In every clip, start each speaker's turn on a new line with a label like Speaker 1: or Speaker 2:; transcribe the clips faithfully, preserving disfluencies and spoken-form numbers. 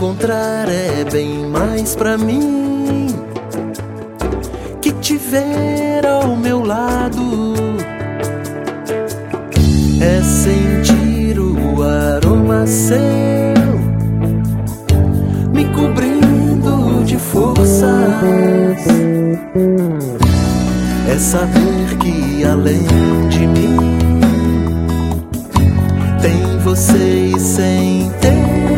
Speaker 1: encontrar é bem mais pra mim que te ver ao meu lado. É sentir o aroma seu me cobrindo de forças. É saber que além de mim tem você e sem ter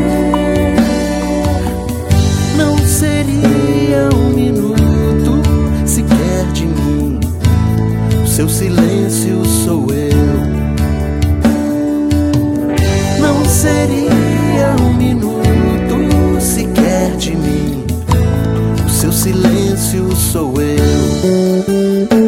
Speaker 1: não seria um minuto sequer de mim. O seu silêncio sou eu. Não seria um minuto sequer de mim. O seu silêncio sou eu.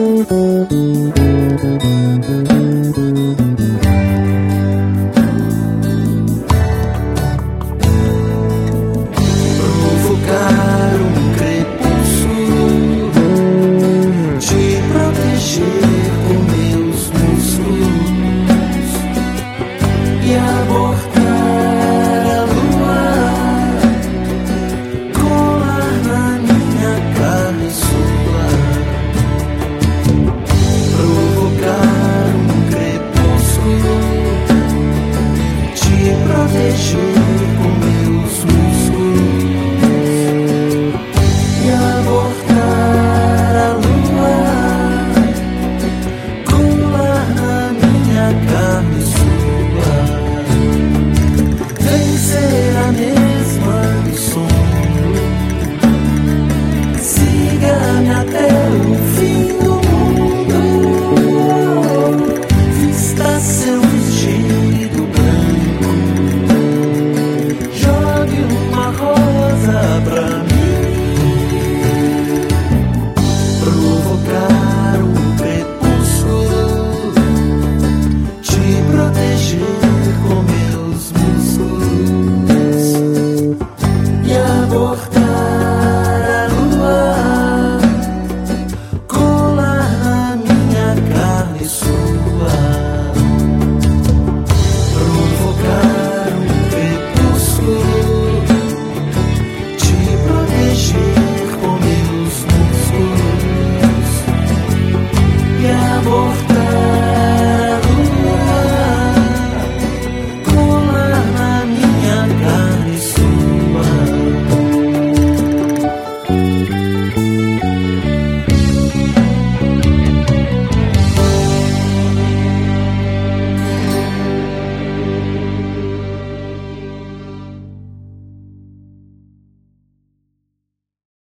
Speaker 1: Provocar um crepúsculo, te proteger com meus músculos e abortar a lua, colar na minha carne sua. Provocar um crepúsculo, te proteger com meus músculos e abortar a lua, colar na minha carne sua. Vem ser a mesma do sonho, siga-me até o fim do mundo. Vista seu vestido branco, jogue uma rosa pra mim. Provocar um crepúsculo, te proteger com meus músculos e abortar a lua, colar na minha carne sua. Provocar um crepúsculo, te proteger com meus músculos e abortar